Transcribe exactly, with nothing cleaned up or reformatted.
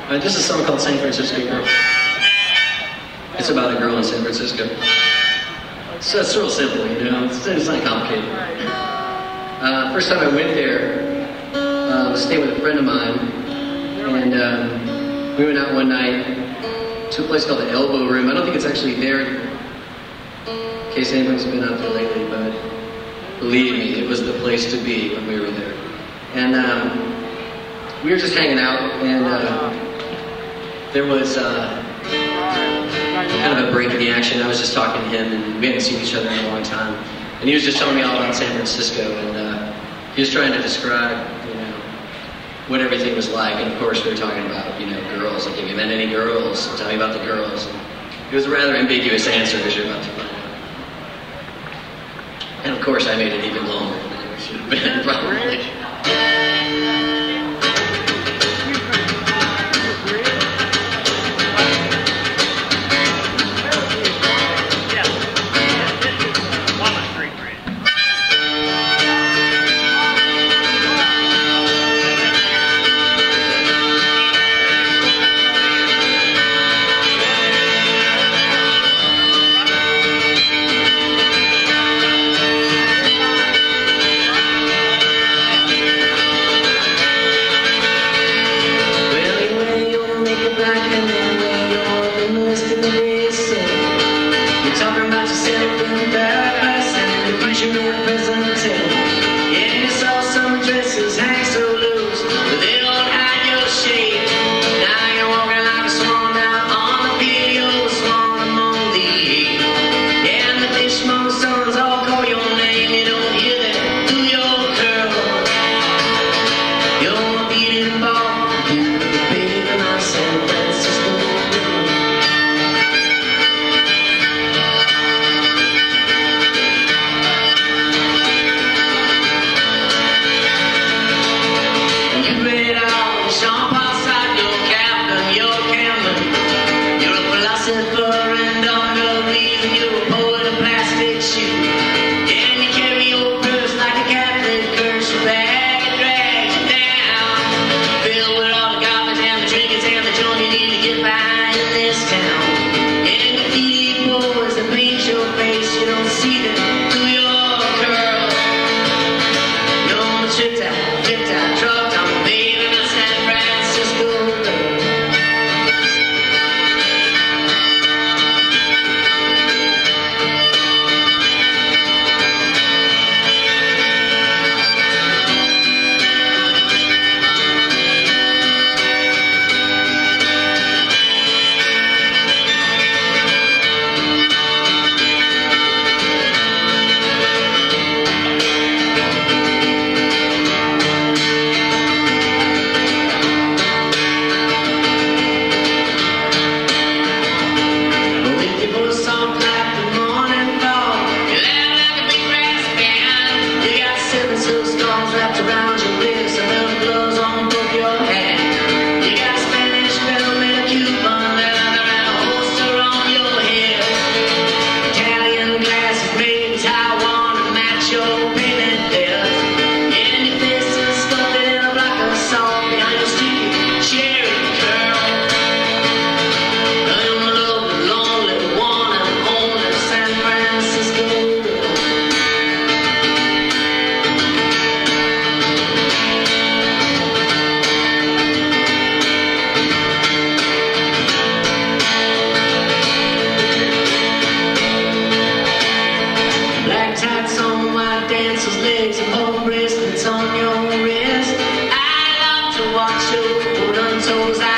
Uh, just a song called San Francisco Girl. It's about a girl in San Francisco. So it's real simple, you know, it's, it's not complicated. Uh, first time I went there, uh, I was staying with a friend of mine, and um, we went out one night to a place called the Elbow Room. I don't think it's actually there anymore, in case anybody's been out there lately, but believe me, it was the place to be when we were there. And um, we were just hanging out, and uh, there was uh, kind of a break in the action. I was just talking to him, and we hadn't seen each other in a long time. And he was just telling me all about San Francisco, and uh, he was trying to describe, you know, what everything was like. And of course, we were talking about, you know, girls. Like, have you met any girls? Tell me about the girls. And it was a rather ambiguous answer, as you're about to find out. And of course, I made it even longer than it should have been, probably. Bracelets on your wrist. I love to watch you put on toes.